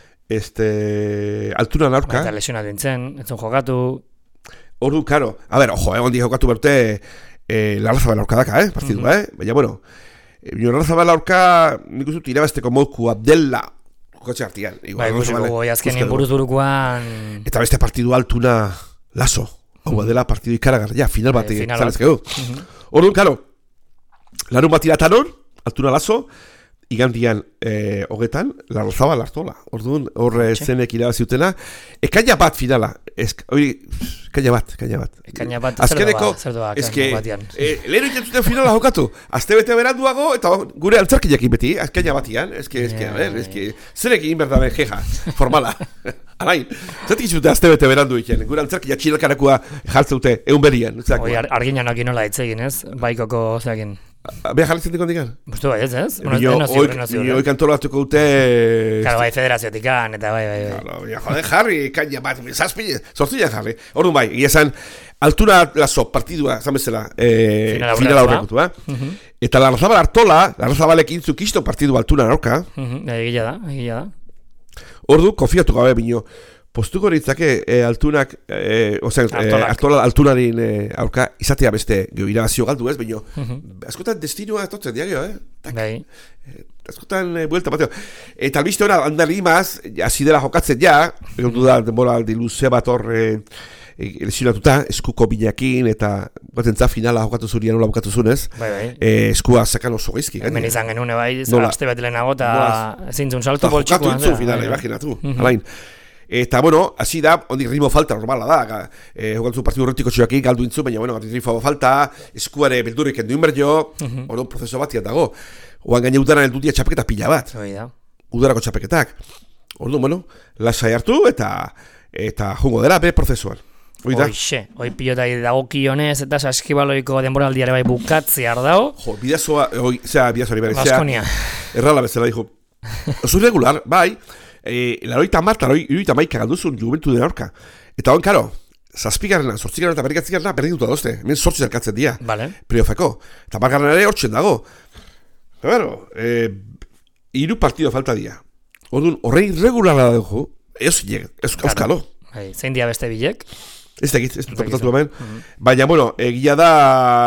altunan aurka. Eta lesionatu dintzen, ez zuen jokatu... Ordu, karo, a ver, ojo, egon di jokatu berte Larrazabal aurkadaka, partidu, baina, bueno, Larrazabal aurka, nik uste irabazteko moduko Abdella jokatze artian. Bai, azkenien buruz-burukoan... Eta beste partidu Altuna Laso. Hau dela partidu ikaragarria, final bat zalezkegu. Orduan, karo, larun bat iratanon, Altuna Laso, igandian hogetan, Larrazabal Artola. Orduan, horre zenek irabaziutena. Ekaina bat finala. Ekaina bat. Azkeneko, lehenu itentzuten finala jokatu. Azte bete beranduago, eta gure altzarkinekin beti, ekaina batian. Zenek egin berdaben jeja, formala. Alain, zatik izute azte bete berandu iken. Gure altzarkinak txilakarakua jartzeute, egun berian. Arginak inola itzegin, ez? Baikoko zeakin. Beha jarritzen dikon digan? Bustu bai, ez? Oik antolatuko dute... Karo, bai, federaziotikan, eta bai. Jode, jarri, kaina bat, zazpile, sortzile jarri. Orduan bai, esan, Altuna Laso partidua, zamezela, finala horrekutu, eta Larrazabal Artola, Larrazabalekin zukisto partidu Altuna aurka. Egia da. Ordu, konfiatu gabe bino, postuko ritzake Altunak, Altunaren aurka izatea beste irabazio galdu ez, baina askotan destinua atotzen diagio, Bai. Askotan buelta bateo. Eta albiste hona, andari imaz, hasi dela jokatzen ja, egon da, denbora aldi luze bat hor lesionatuta, eskuko binakin, eta batentza finala jokatu zurian nola bukatu zunez. Bai. Eskua sakan oso gaizki. Hemen izan genune bai, aste bat lehenago, eta zintzun salto poltsikoan. Jokatu intzu finala, imaginatu, alain. Eta, bueno, hasi da, ondik ritmo falta normala da, jokatzu partidu horretiko txuakin, galdu intzu, baina, bueno, ritmo falta, eskuare beldurrik enduin berjo, prozeso bat dago. Oan gaine udaran eldutia txapeketa pila bat. Udarako txapeketak. Orduan, bueno, lasai hartu eta jungo dela, prozesuan. Hoixe, pilota dagokionez eta saskibaloiko denboraldiare bai bukatzear dago. Bidazoa, bidazoari bere, Baskonia. Errala bezala, dijo. Oso regular, bai, laroita maika galduzun juventu den aurka. Eta hon, karo, zazpigarrena, sortzigarrena eta berrikatzigarrena berdin dut adozte. Hemen sortzi zerkatzen dira. Priofako. Eta bargarrena ere hortzen dago. Pero, 3 partido falta dira. Horrein regularra dugu, euskalo. Zein dia beste bilek? Ez dut apetatu hemen. Baina, bueno, egia da...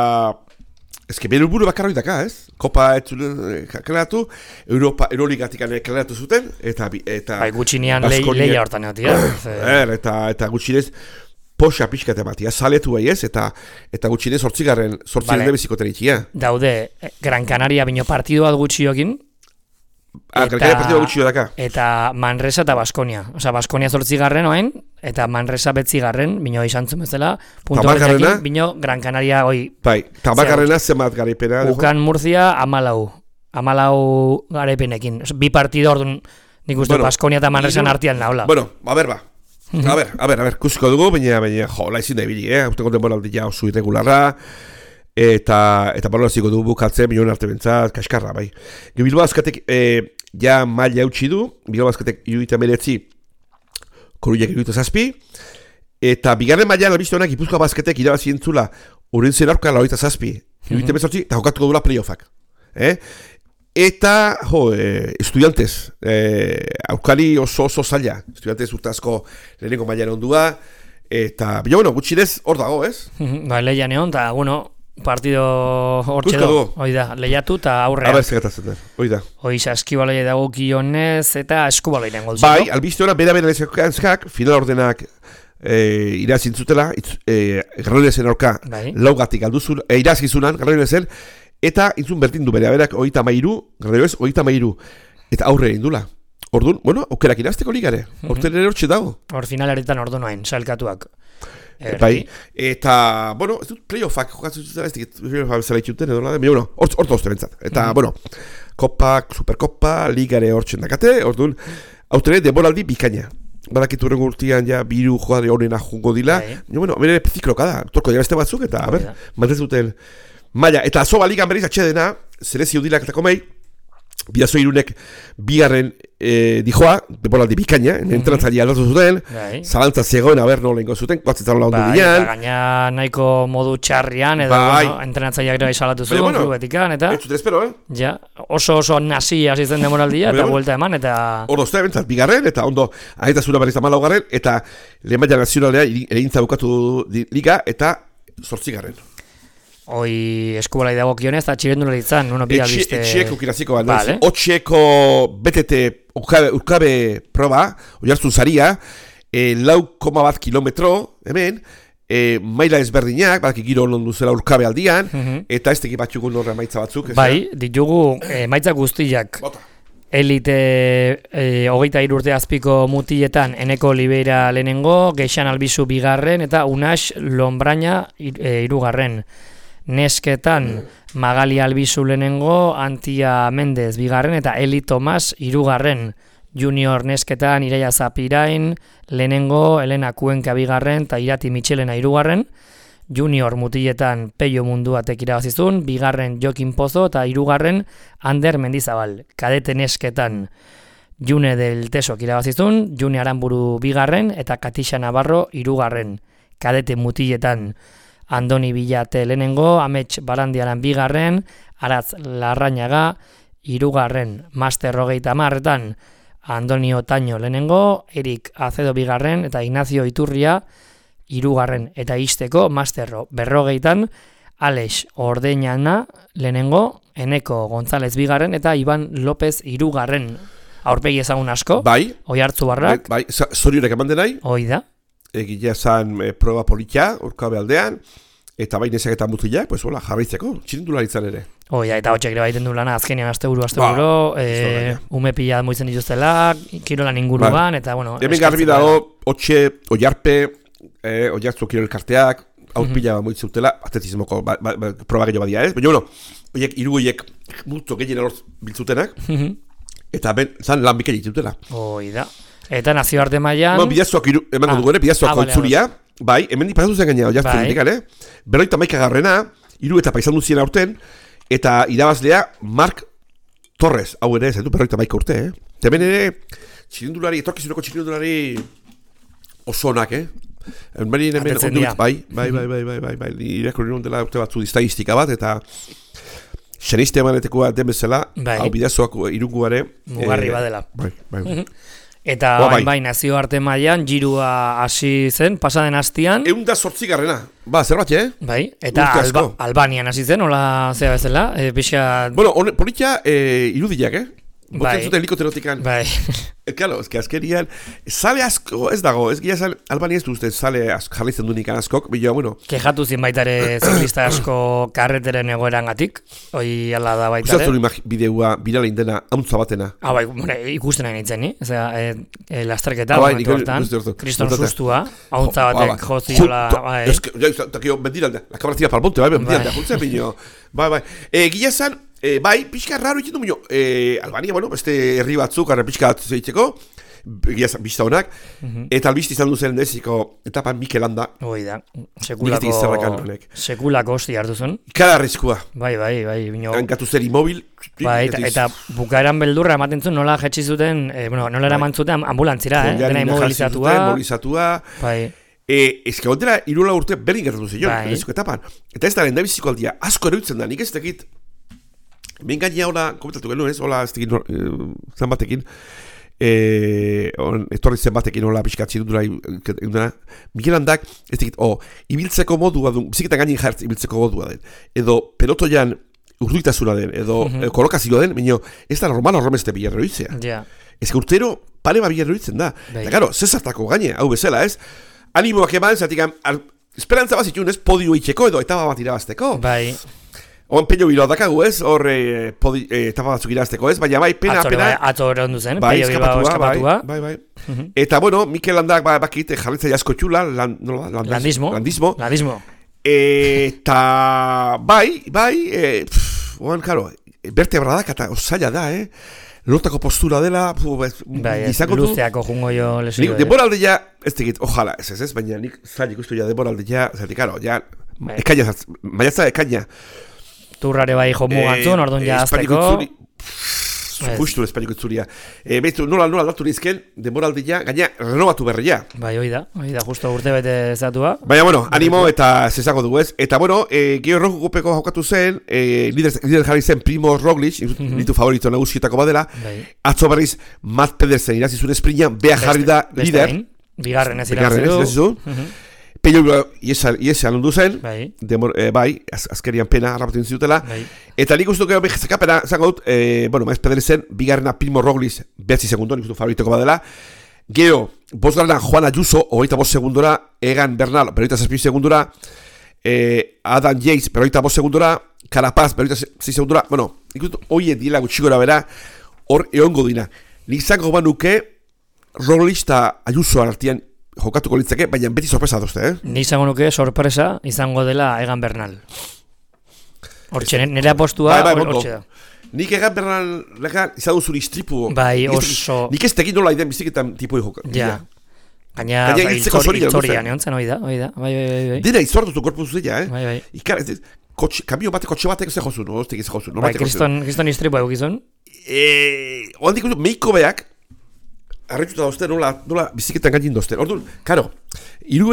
Ez que bere buru bakarra ditaka, ez? Kopa klaratu, Euroligatik klaratu zuten, eta... Bai, gutxinean leia hortan egotia. Eta gutxinez, poxa pixkate batia, saletu bai ez, eta gutxinez sortzigarren debeziko teritia. Daude, Gran Canaria bino partidu bat gutxiokin, eta Manresa eta Baskonia. Osa, Baskonia 8garren oain, eta Manresa 9garren, bino izantzun bezala, puntu horrekin, bino Gran Canaria hoi. Bai, tabakarrena zemat garaipena. Ukan Murcia 14 garaipenekin. Bi partido orduan, nik uste Baskonia eta Manresan artian naula. Bueno, a ver, kusiko dugu, baina, jola izin da ibili, Aurtengo denboraldia oso irregularra, eta baloraziko dugu bukatzen, milion arte bentzat, kaskarra, bai. Bilbao Azkatek, ja maila eutxi du, Bilbao Azkatek 79, Koruiak 77, eta bigarren mailan albiste honak Gipuzkoa Basketek irabazi entzula Orentzen aurka 87, 78, eta jokatuko dula playoffak. Eta, estudiantes, aukali oso zaila, estudiantes urtazko lehenengo mailan ondua, eta, bila, bueno, gutxinez hor dago, ez? Ba, lehian egon, eta, bueno, partido hortxe do, oida, lehiatu eta aurrean. Aber, zegatatzen da, oida. Oiza, eskibaloi dago kionez eta eskubaloiren goltzen. Bai, albizte hona, bera lezakak, final ordenak irazintzutela, Garroinezen aurka laugatik alduzun, irazizunan, Garroinezen, eta intzun berdin du bere, berak 33, Garroinez 33, eta aurre indula. Orduan, bueno, aukerak irazteko ligare, orten ere hortxe dago. Hor finaleretan ordu noain, sailkatuak. Bai, eta, bueno, ez dut playoffak jokatzen zuten, ez dut playoffak bezala itxuten, hor tozte bentzat. Eta, bueno, kopak, superkopa, ligare hortzen dakate, orduan, autene denboraldi bikaina. Badakitu horrengo urtean ja biru joadri horrena jungo dila, bueno, bere zikloka da, torko dira beste batzuk, eta, a ber, mantez duten maila. Eta azoba ligan berriz atxedena, zerezio dilak eta komei, Bidazo irunek bigarren dijoa, denboraldi bikaina, entrenatzaile aldatu zuten, zalantza zegoen, aber nolengo zuten, batzetan hola ondo dinean. Gaina nahiko modu txarrian, edo entrenatzaileak ere salatu zuen, klubetikan, eta... Ez zuten espero, Ja, oso nasi hasi zen denboraldia, eta buelta eman, eta... Hor dozte, bentzat, bigarren, eta ondo, ahitasuna berriz amala hogarren, eta lehen baina nazionalea egintza bukatu liga, eta 8garren. hoi eskubalai dagokionez, eta txirendulari zan, bi albiste... Etxieko kiraziko, otxieko BTT urkabe proba, oiartzun zaria, 4,1 kilometro, hemen, maila ezberdinak, badaki giro honon duzela urkabe aldian, eta ez teki batxugun horre maitza batzuk. Bai, ditugu maitza guztiak. Elite 23 urte azpiko mutietan Eneko Oliveira lehenengo, Geixan Albizu bigarren eta Unax Lombraña hirugarren. Nesketan Magali Albizu lehenengo, Antia Mendez bigarren eta Eli Tomas hirugarren. Junior nesketan Ireia Zapirain lehenengo, Elena Kuenka bigarren eta Irati Michelena hirugarren. Junior mutiletan Peio Munduatek irabazizun, bigarren Jokin Pozo eta hirugarren Ander Mendizabal. Kadete nesketan June del Tesok irabazizun, June Aranburu bigarren eta Katixa Navarro hirugarren. Kadete mutiletan Andoni Villate lehenengo, Amets Barandiaran bigarren, Aratz Larrañaga hirugarren. Master 30etan Andoni Otaño lehenengo, Erik Acedo bigarren eta Ignacio Iturria hirugarren. Eta izteko Masterro 40etan Alex Ordeñana lehenengo, Eneko González bigarren eta Iban López hirugarren. Aurpegi ezagun asko, bai, Oiartzu Barrak. Bai, zorionek eman denai. Hoi da. Egila zan proba politia, urkabe aldean, eta bai nezak eta mutilak, pues hola, jarraitzeko, txirindularitzan ere. Oia, eta hotxek ere baiten du lana, azkenean asteburu, ume pila moitzen dituztela, kirolan inguruan, eta bueno... Hemen garbi dago, hotxe, oiarpe, oiartzu kirol elkarteak, aurpila moitzen dutela, atletismoko proba gehiago badia ez, baina bueno, oiek, irugoiek multo gehien alortz biltzutenak, eta ben, zan lan bikei ditutela. Hoi da. Eta nazioarte mailan... Bidazoak emango dugu ere, bidazoak itzulia, bai, hemen pasatu zen gaina oiartzen ditik, berroita maikagarrena, hiru eta paizan duzien aurten, eta irabazlea Mark Torres, hau ere, zaitu berroita maika urte, Hemen ere, txirindulari, etorkizuneko txirindulari oso onak, Hemen ondu bai, ireko niron dela urte batzu estadistika bat, eta xeniste emanetekoa den bezala, hau bidazoak irunguare... Mugarri badela. Bai. Eta bai, nazioarte mailan girua hasi zen, pasaden hastian. 108garrena. Ba, zer bat, Bai, eta Albanian hasi zen, hola zea bezala, pixat... Bueno, politia irudiak, Botzen zuten helikopterotikan. Bai. Kalo, azkerian, sale asko ez dago, ez gira Albania ez duzten sale jarraitzen du nikan askok, bila, bueno. Kejatu zin baitare ziklista asko karreteren egoeran gatik, hoi ala da baitare. Usatzen bideua, biralein dena, hauntza batena. Bai, ikusten nahi nintzen, ni? Osea, lasterketa, momentu hortan, kriston sustua, hauntza batek joziola, bai. Takio, mendiralda, la cámara tira pa'l monte, bai, mendiralda, juntzea, piño. Bai. Gila zan, bai, pixka raro ikendu minio, Albania, bueno, beste herri batzuk, arre pixka zeitzeko, bizta honak, eta albizti izan duzen deziko etapan Mikel Landa. Hoi da, sekulako hosti hartu zen. Ikara arriskua. Bai, bino. Hankatu zer imobil. Bai, eta bukaeran beldurra ematen zuen, nola jetxi zuten, nola eraman zuten ambulantzira, dena imobilizatua. Bai. Ez que ondera, irula urte berdin gertatu zion, deziko etapan. Eta ez da, lehen da biziko aldia, asko eruditzen da, nik ez tekit, ben gaina hola, komentatu genuen ez, hola ez tekin zan batekin, etorri zen batekin hola pixkatzi dundura, Mikel Landak, ez tekit, ibiltzeko modua duen, biziketan gainin jartz ibiltzeko modua den, edo pelotoian urduitasuna den, edo kolokazioa den, baina ez da normal horremeste bilerroitzea. Ez que urtero pare ba bilerroitzen da. Eta gero, zezartako gaine, hau bezala ez, animoak eman, zatik, esperantza bazitun ez, podio itxeko edo etapa bat irabazteko. Bai. Oan peño bilo dakagu ez, horre etapa batzuk irabazteko ez, baina bai, pena. Atzo hori ondu zen, peño bilo eskapatua. Bai. Eta bueno, Mikel Landak bakit jarritza jasko txula, landismo. Eta bai, oan, karo, vertebradak eta osaila da, lotako postura dela, izako du. Luzeako jungo jo lesio. Deboraldea, ez tegit, ojala, ez, baina nik zail ikustu ja deboraldea, zati, karo, ja, ekaina, maiatza ekaina. Turrare bai jo mugantzun, orduan ja azteko. Justu Espainiko itzulia. Behitu, nola aldatu nizken, demoraldea, gaina renovatu berria. Bai, oida, justo urte bete zatua. Baina, bueno, animo eta zezago dugu ez. Eta, bueno, Gio Rojo Gopeko jokatu zen, lider jarri zen Primo Roglic, nitu favorito nagusietako badela. Atzo berriz, Matt Pedersen irazizun esprinean, beha jarri da lider. Bigarren ez irazizu. Peio iesean ondu zen, Bai. azkerian pena harrapatu zutela, Bai. eta nik uste dut zekapena, zango dut, Maiz Pedrezen, bigarrena Primo Roglic, 9 segundo, nik uste favoriteko badela, gero, bosgarrena Juan Ayuso, 25 segundora, Egan Bernal, 26 segundora, Adam Yates, 25 segundora, Carapaz, 26 segundora, bueno, nik uste hoien dila gutxigora bera, hor eongo dina. Nik zango banuke, Roglic eta Ayuso artean jokatuko litzake, baina beti sorpresa dozte, Ni izango nuke sorpresa izango dela Egan Bernal. Hortxe, nire apostua hortxe da. Nik Egan Bernal izan duzun istripu. Bai, oso... Nik ez tekin nola idean biziketan tipoi jokan. Ja. Gaina historian egon zen, bai. Dira izortutu korpu zuzia, Bai. Ikar, kamio batek, kotxe batek ze jozun, oztek ze jozun. Bai, kriston istripu egizun. Oandik meiko beak, arretxuta dozte, nola biziketan gainin dozte. Orduan, karo, hiru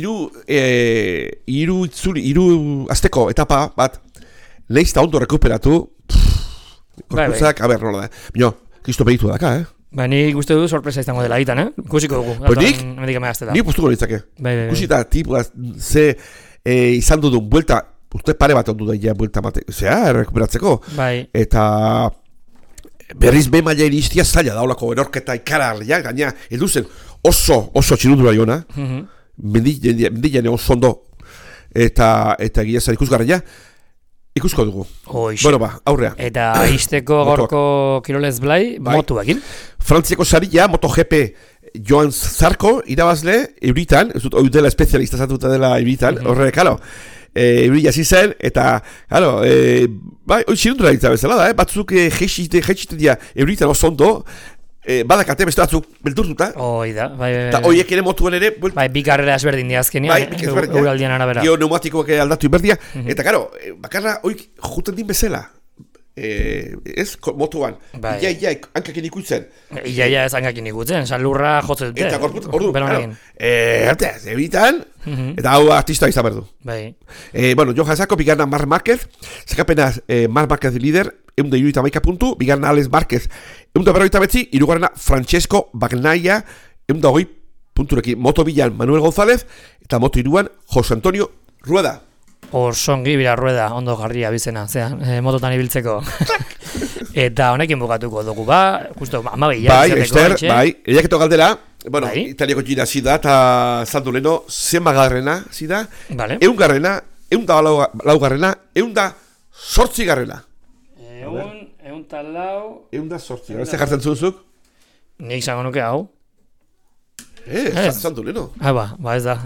azteko etapa bat, lehiz eta ondo rekuperatu, korpuzak, a ber, nola da. Bino, kristo behitu daka, Ba, ni guzti du sorpresa izango dela egitan, Kusiko dugu. Nik postuko ditzake. Bai. Kusita, tipua, ze izan dudun buelta, uste pare bat ondu daia buelta mate, zea, rekuperatzeko. Bai. Eta berriz behin maila iristia zaila daulako erorketa ikararria, gaina, eduzen oso txirundura jona, mendian egon zondo, eta egia ikusgarria, ikusko dugu. Bueno ba, aurrea. Eta izteko gorko kirolez blai, motuekin. Frantziako saria, MotoGP Joan Zarco, irabazle, euritan, ez dut oidela espezialista zatuta dela euritan, horre, kalo, euri jasi zen, eta, kalo, hoi txirundura ditza bezala da, batzuk jeitxite dia euritan oso ondo, badakate beste batzuk beldurtuta. Oida, bai. Eta hoiek ere motuen ere... Bai, bi karrera ezberdin diazkenean, euraldian arabera. Gio neumatikoak aldatu inberdia, eta, karo, bakarra hoik juten din bezala. Ez, motuan. Ia, hankakin ikutzen. Ia, ez hankakin ikutzen, lurra jotzen dute. Eta gorput, ordu, ebitan, eta hau artista izan berdu. Bai. Bueno, Johan Zarco, bigarna Marc Márquez, zekapena Marc Márquez líder, 171 puntu, bigarna Alex Márquez, 149, hirugarrena Francesco Bagnaia, 120 punturekin, moto bilan Manuel González, eta moto hiruan José Antonio Rueda. Orsongi bira Rueda, ondo jarria bizena, mototan ibiltzeko. Eta honekin bukatuko dugu, justo, amabi, bai, Ester, bai, eiaketo galdera, bueno, italiako gira zida, eta zaldu leno, zen magarrena zida, eungarrena, laugarrena, sortzigarrena. Eunta lau... Eunda sortzi, ez jartzen zuzuk? Nik zango nuke hau. Zaldu leno. Ba, ez da.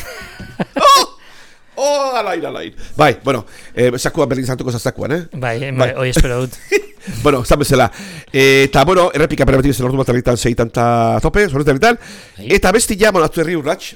Alain. Bai, bueno, sakua berdin zantuko zazakuan, Bai, hoi espero dut. Bueno, zan bezala. Eta, bueno, errepika perabetiz el ordu bat erritan seitan eta tope, zorretan erritan. Eta besti ja, monatu herri urratx.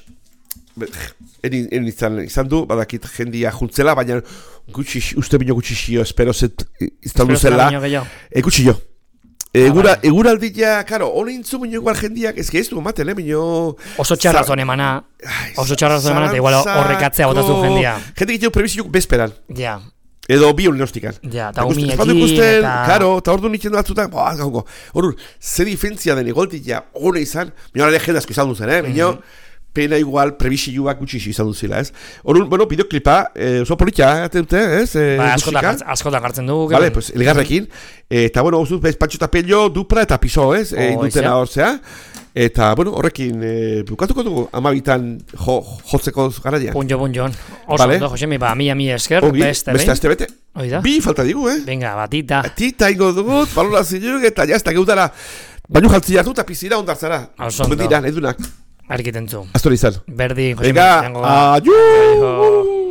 Izan du, badakit jendia juntzela, baina uste bino gutxixio, espero izan duzela. Gutxillo. Eguraldia, karo, hori intzu minio igual jendiak, ez du maten, minio... Oso txarrazon emana, eta igual horrekatzea botazu jendia. Jendik itxeu prebizioak bezperan. Ja. Edo bi olinostikal. Ja, eta humiekin, eta... Karo, eta ordu nintzen batzutan, hor, ze difentzia den egoltia hori izan, minio ere jendazko izan duzen, minio... Pena igual prebizioak gutxixi izan duzila, ez? Horun, bueno, bideoklipa, oso politia, dute, ez? Askotan hartzen dugu. Vale, pues, elgarrekin. Eta, bueno, uzuz, bez, Pancho eta Pello, Dupra eta Piso, ez? Indutena hor zea. Eta, bueno, horrekin, bukatuko dugu, amabitan jotzeko garaian. Punjon. Oso, ondo, Josemi, mi esker, beste bete. Bi falta digu, Venga, batita. Tita ingo dugu, balona zinuk, eta jazta geutara, baino jaltzi hartu eta pizira ondartzara. Oso, ondo. Bendiran, edunak. Arkitentzu. Aztor izan. Berdin, Josemi. Venga, adiós.